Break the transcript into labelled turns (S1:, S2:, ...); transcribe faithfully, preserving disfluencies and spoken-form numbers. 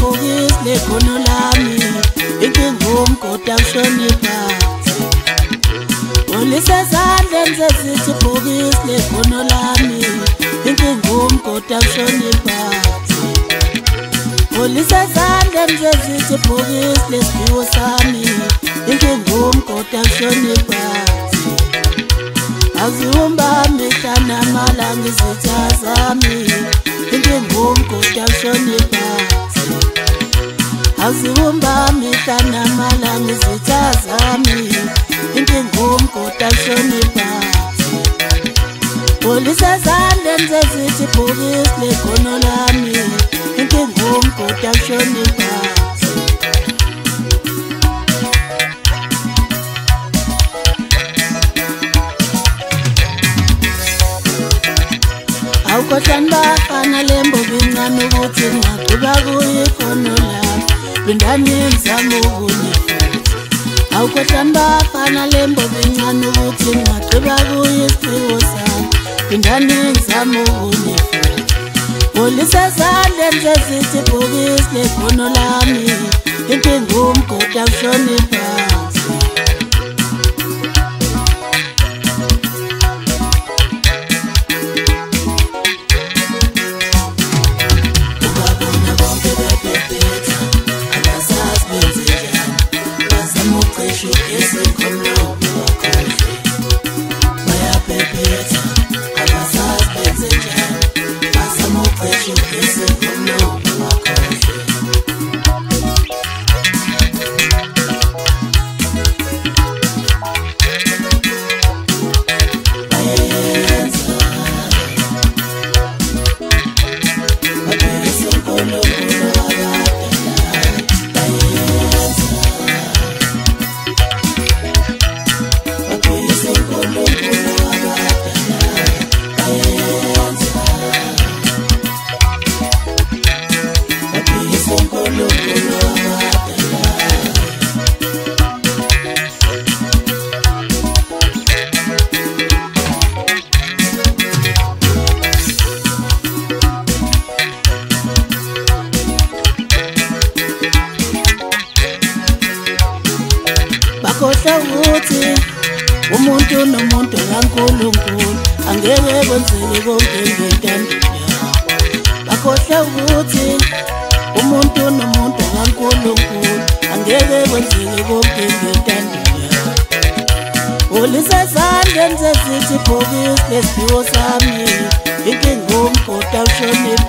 S1: ibhokisi lekhono lami, inkinga umgodi awushoni phansi. Olisa ezandleni zesithi ibhokisi lekhono lami, inkinga umgodi awushoni phansi. Olisa ezandleni zesithi ibhokisi lesiphiwo sami, inkinga umgodi awushoni phansi. Aziwumbami hlana amalanga izitha zami, inkinga umgodi awushoni phansi. Aziwumbami hlana amalanga izitha zami, inkinga umgodi awushoni phansi. Olisa ezandleni zesithi ibhokisi lekhono lami, inkinga umgodi awushoni phansi. Awukhohlani bafana lembobi incane ukuthi ngaqhuba kuyo ikhono lami, phindani ngizame okunye futhi. Awukhohlani bafana lembobi incane ukuthi ngaqhuba kuyo isiphiwo sami, phindani ngizame okunye futhi. Olisa ezandleni zesithi ibhokisi lekhono lami, inkinga umgodi awushoni phansi. Bakhohlwa ukuthi umuntu nomuntu kaNkulunkulu angeke kwenzeke konke ngentando yakho. Bakhohlwa ukuthi umuntu nomuntu kaNkulunkulu angeke kwenzeke konke ngentando yakho. Olisa ezandleni zesithi ibhokisi lesiphiwo sami, inkinga umgodi awushoni